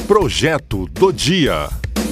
Projeto do Dia.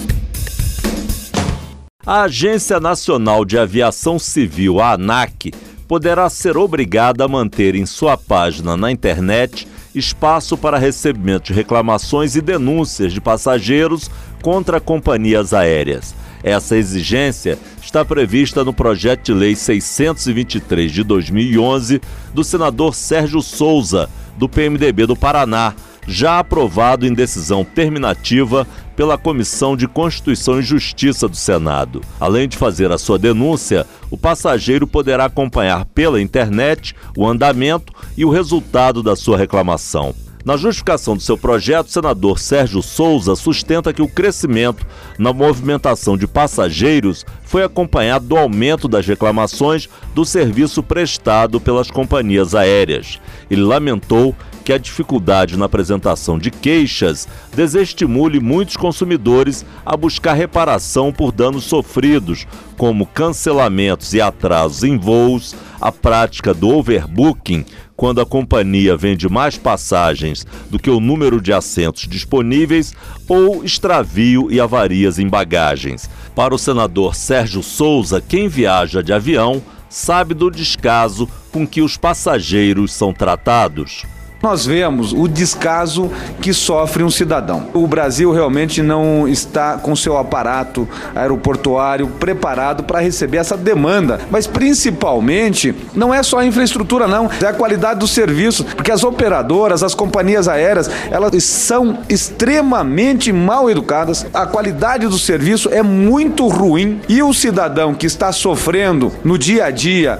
A Agência Nacional de Aviação Civil, a ANAC, poderá ser obrigada a manter em sua página na internet espaço para recebimento de reclamações e denúncias de passageiros contra companhias aéreas. Essa exigência está prevista no projeto de lei 623 de 2011 do senador Sérgio Souza, do PMDB do Paraná, já aprovado em decisão terminativa pela Comissão de Constituição e Justiça do Senado. Além de fazer a sua denúncia, o passageiro poderá acompanhar pela internet o andamento e o resultado da sua reclamação. Na justificação do seu projeto, o senador Sérgio Souza sustenta que o crescimento na movimentação de passageiros foi acompanhado do aumento das reclamações do serviço prestado pelas companhias aéreas. Ele lamentou que a dificuldade na apresentação de queixas desestimule muitos consumidores a buscar reparação por danos sofridos, como cancelamentos e atrasos em voos, a prática do overbooking, quando a companhia vende mais passagens do que o número de assentos disponíveis, ou extravio e avarias em bagagens. Para o senador Sérgio Souza, quem viaja de avião sabe do descaso com que os passageiros são tratados. Nós vemos o descaso que sofre um cidadão. O Brasil realmente não está com seu aparato aeroportuário preparado para receber essa demanda. Mas principalmente, não é só a infraestrutura não, é a qualidade do serviço. Porque as operadoras, as companhias aéreas, elas são extremamente mal educadas. A qualidade do serviço é muito ruim. E o cidadão que está sofrendo no dia a dia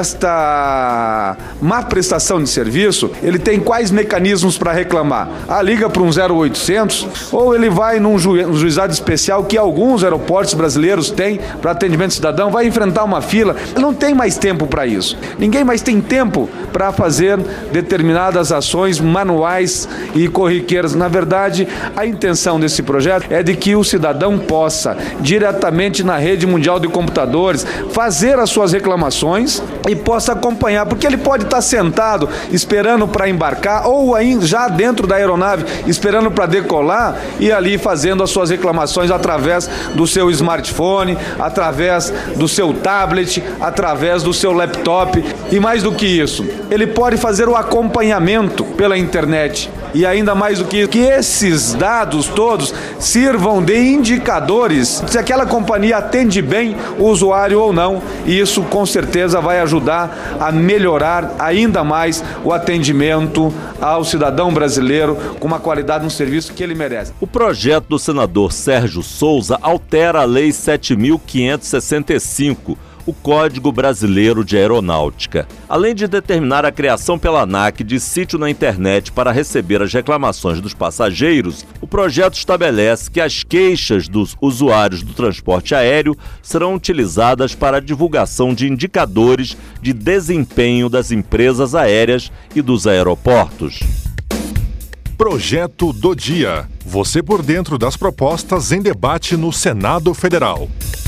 esta má prestação de serviço, ele tem quais mecanismos para reclamar? Liga para um 0800 ou ele vai num juizado especial que alguns aeroportos brasileiros têm para atendimento cidadão, vai enfrentar uma fila. Não tem mais tempo para isso. Ninguém mais tem tempo para fazer determinadas ações manuais e corriqueiras. Na verdade, a intenção desse projeto é de que o cidadão possa, diretamente na rede mundial de computadores, fazer as suas reclamações e possa acompanhar, porque ele pode estar sentado esperando para embarcar ou ainda já dentro da aeronave esperando para decolar e ali fazendo as suas reclamações através do seu smartphone, através do seu tablet, através do seu laptop. E mais do que isso, ele pode fazer o acompanhamento pela internet. E ainda mais do que esses dados todos sirvam de indicadores se aquela companhia atende bem o usuário ou não. E isso com certeza vai ajudar a melhorar ainda mais o atendimento ao cidadão brasileiro com uma qualidade no serviço que ele merece. O projeto do senador Sérgio Souza altera a Lei 7.565, o Código Brasileiro de Aeronáutica. Além de determinar a criação pela ANAC de sítio na internet para receber as reclamações dos passageiros, o projeto estabelece que as queixas dos usuários do transporte aéreo serão utilizadas para a divulgação de indicadores de desempenho das empresas aéreas e dos aeroportos. Projeto do Dia. Você por dentro das propostas em debate no Senado Federal.